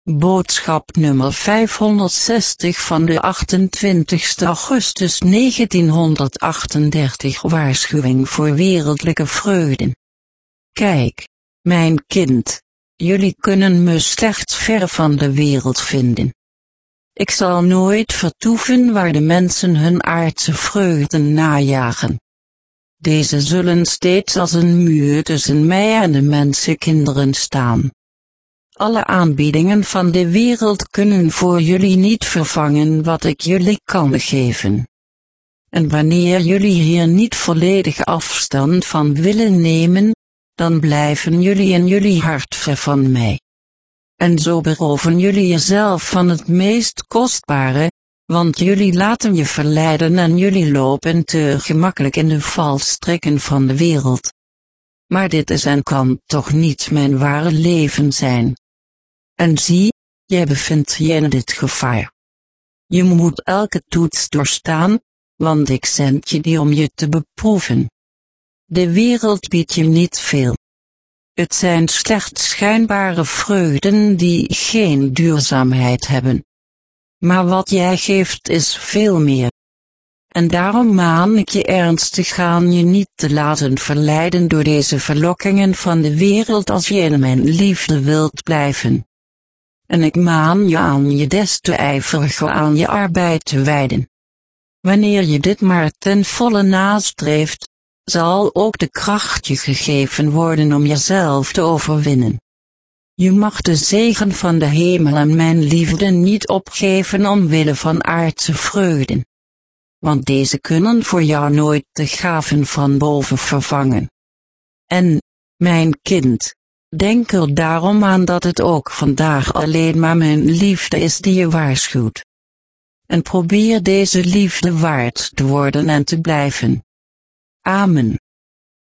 Boodschap nummer 560 van de 28 augustus 1938. Waarschuwing voor wereldlijke vreugden. Kijk, mijn kind, jullie kunnen me slechts ver van de wereld vinden. Ik zal nooit vertoeven waar de mensen hun aardse vreugden najagen. Deze zullen steeds als een muur tussen mij en de mensenkinderen staan. Alle aanbiedingen van de wereld kunnen voor jullie niet vervangen wat ik jullie kan geven. En wanneer jullie hier niet volledig afstand van willen nemen, dan blijven jullie in jullie hart ver van mij. En zo beroven jullie jezelf van het meest kostbare, want jullie laten je verleiden en jullie lopen te gemakkelijk in de valstrikken van de wereld. Maar dit is en kan toch niet mijn ware leven zijn. En zie, jij bevindt je in dit gevaar. Je moet elke toets doorstaan, want ik zend je die om je te beproeven. De wereld biedt je niet veel. Het zijn slechts schijnbare vreugden die geen duurzaamheid hebben. Maar wat jij geeft is veel meer. En daarom maan ik je ernstig aan je niet te laten verleiden door deze verlokkingen van de wereld als je in mijn liefde wilt blijven. En ik maan je aan je des te ijveriger aan je arbeid te wijden. Wanneer je dit maar ten volle nastreeft, zal ook de kracht je gegeven worden om jezelf te overwinnen. Je mag de zegen van de hemel en mijn liefde niet opgeven omwille van aardse vreugden. Want deze kunnen voor jou nooit de gaven van boven vervangen. En, mijn kind, denk er daarom aan dat het ook vandaag alleen maar mijn liefde is die je waarschuwt. En probeer deze liefde waard te worden en te blijven. Amen.